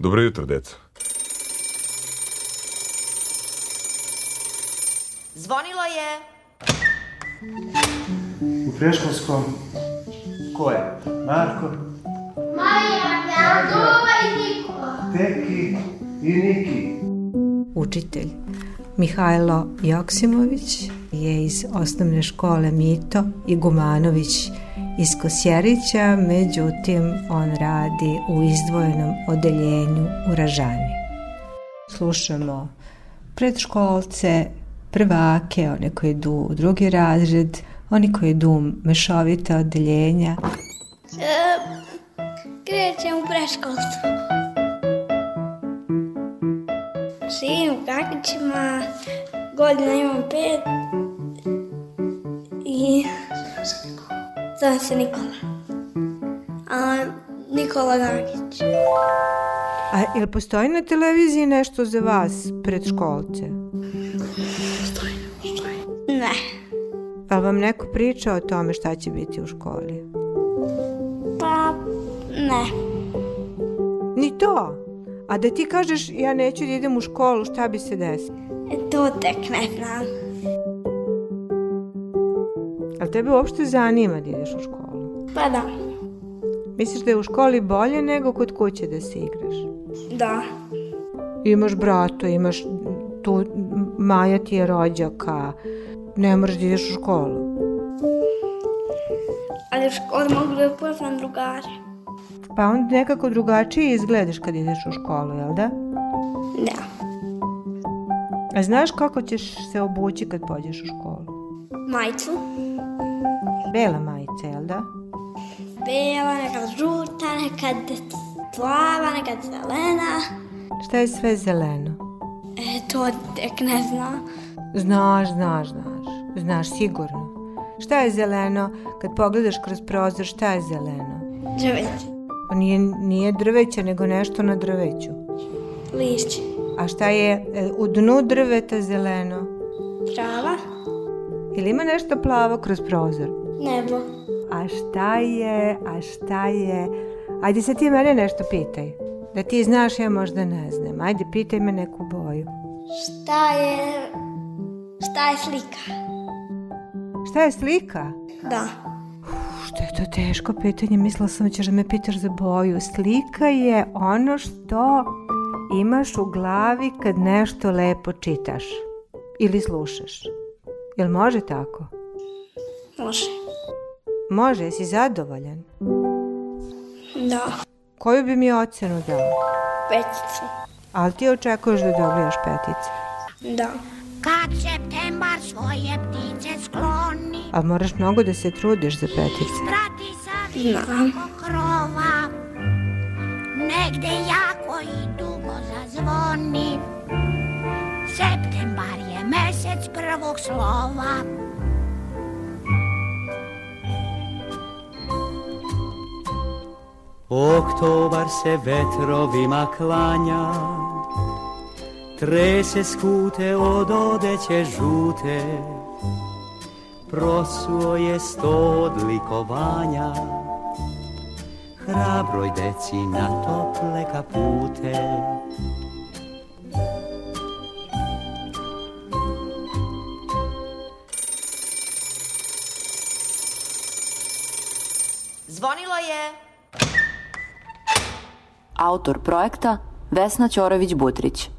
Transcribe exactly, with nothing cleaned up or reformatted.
Dobro jutro, deco. Zvonilo je. U predškolskom. Ko je? Marko? Marija, Jadova i Niko. Teki i Niki. Učitelj Mihajlo Joksimović je iz osnovne škole Mito Igumanović iz Kosjerića, međutim on radi u izdvojenom odeljenju u Ražani. Slušamo predškolce, prvake, one koji idu u drugi razred, oni koji idu u mešovita odeljenja. E, krećem u predškolstvo. Živim u Kakićima, godina imam pet i zovem se Nikola. A Nikola Kakić. A ili postoji na televiziji nešto za vas, predškolce? Ne. Pa vam neko priča o tome šta će biti u školi? Pa, ne. Ni to? A da ti kažeš ja neću da idem u školu, šta bi se desilo? E, to tek ne znam. Ali tebe uopšte zanima da ideš u školu? Pa da. Misliš da je u školi bolje nego kod kuće da se igraš? Da. Imaš brata, imaš tu, Maja ti je rođaka, ne moraš da ideš u školu. Ali u školi mogu da upoznam drugare. Pa onda nekako drugačije izgledaš kad ideš u školu, jel da? Da. A znaš kako ćeš se obući kad pođeš u školu? Majicu. Bela majica, jel da? Bela, nekad žuta, nekad plava, nekad zelena. Šta je sve zeleno? E, to tek ne znam. Znaš, znaš, znaš. Znaš sigurno. Šta je zeleno? Kad pogledaš kroz prozor, šta je zeleno? Drveće. Pa nije, nije drveće, nego nešto na drveću. Lišće. A šta je e, u dnu drveta zeleno? Trava. Ili ima nešto plavo kroz prozor? Nebo. A šta je, a šta je? Ajde sad ti mene nešto pitaj. Da ti znaš, ja možda ne znam. Ajde, pitaj me neku boju. Šta je... Šta je slika? Šta je slika? Da. Uf, što je to teško pitanje, mislila sam da ćeš da me pitaš za boju. Slika je ono što imaš u glavi kad nešto lepo čitaš ili slušaš. Jel može tako? Može. Može, jesi zadovoljan? Da. Koju bi mi ocenu dao? Peticu. Ali ti očekuješ da dobijaš petice? Da. Kad septembar svoje ptice skloni, ali moraš mnogo da se trudiš za petice. Prati sa visokog krova, negde jako i dugo zazvoni. Septembar je mesec prvog slova. Oktobar se vetrovima klanja, trese skute od odeće žute, prosuo je sto odlikovanja, hrabroj deci na tople kapute. Zvonilo je. Autor projekta Vesna Ćorović-Butrić.